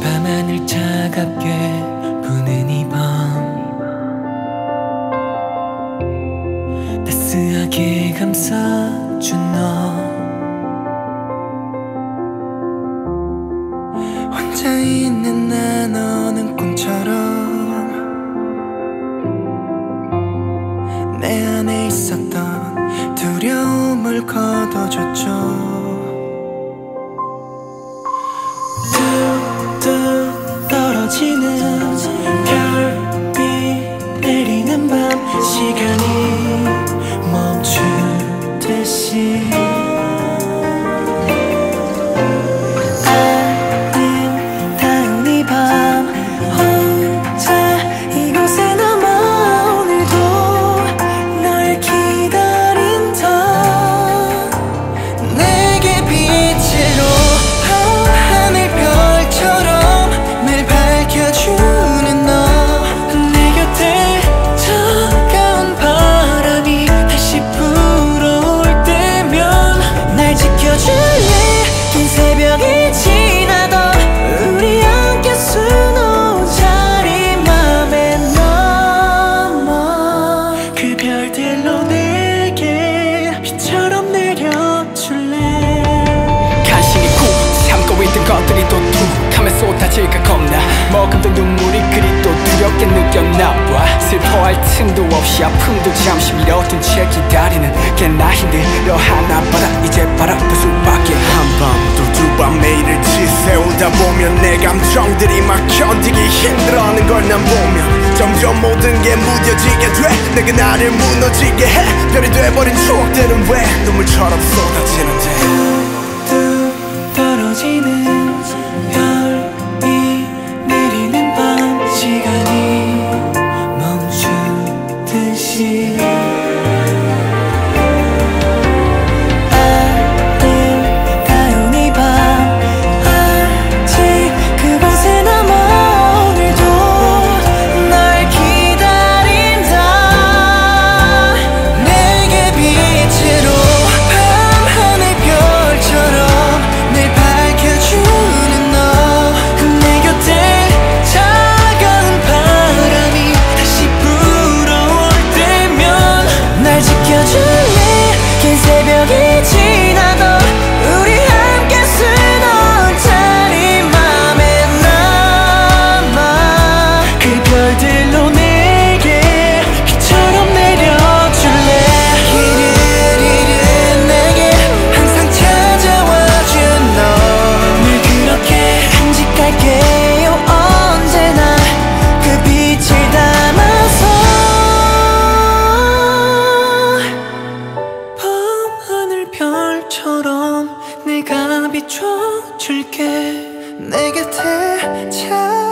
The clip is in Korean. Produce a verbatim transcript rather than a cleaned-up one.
밤하늘 차갑게 부는 이 밤 따스하게 감싸준 너 혼자 있는 나 너는 꿈처럼 내 안에 있었던 두려움을 걷어줬죠. 뚝뚝 떨어지는 별빛 내리는 밤 시간이 멈추듯이 아름다운 이 밤 혼자 이곳에 남아 오늘도 널 기다린다. 내게 빛으로 밤하늘 별처럼 날 밝혀주는 너 내 곁에 차가운 바람이 다시 불어올 때면 날 지켜줄래. 긴 새벽이 지나도 우리 함께 수놓은 자리맘에 넘어 그 별들로 내게 빛처럼 내려줄래. 간신히 꾹 참고 있던 것들이 또 툭하면 쏟아질까 겁나. 머금던 눈물이 그리 또 두렵게 느꼈나 봐. 슬퍼할 틈도 없이 아픔도 잠시 미뤄둔 채 기다리는 게 나 힘들어하나 보다. 이제 바라볼 수밖에. 한밤 또 두 밤 매일을 지새우다 보면 내 감정들이 막 견디기 힘들어하는 걸 난 보면 점점 모든 게 무뎌지게 돼. 내가 나를 무너지게 해. 별이 돼버린 추억들은 왜 눈물처럼 쏟아지는데. 뚝뚝 떨어지는 별이 내리는 밤 시간이 멈추듯이 아름다운 이 밤 아직 그곳에 남아 오늘도 널 기다린다. 내게 빛으로 밤하늘 별처럼 날 밝혀주는 너 내 곁에 차가운 바람이 다시 불어올 때면 날 지켜줄래. 긴 새벽이 지나도 우리 함께 수놓은 자리맘에 남아 그 별들로 내게 빛처럼 내려줄래. 길을 잃은 내게 항상 찾아와준 너 늘 그렇게 간직할게요. 언제나 그 빛을 담아서 밤하늘 별처럼 내가 비춰줄게. 내 곁에 차